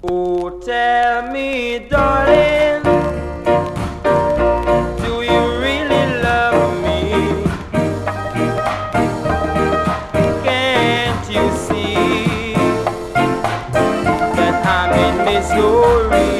Oh, tell me, darling, do you really love me? Can't you see that I'm in misery?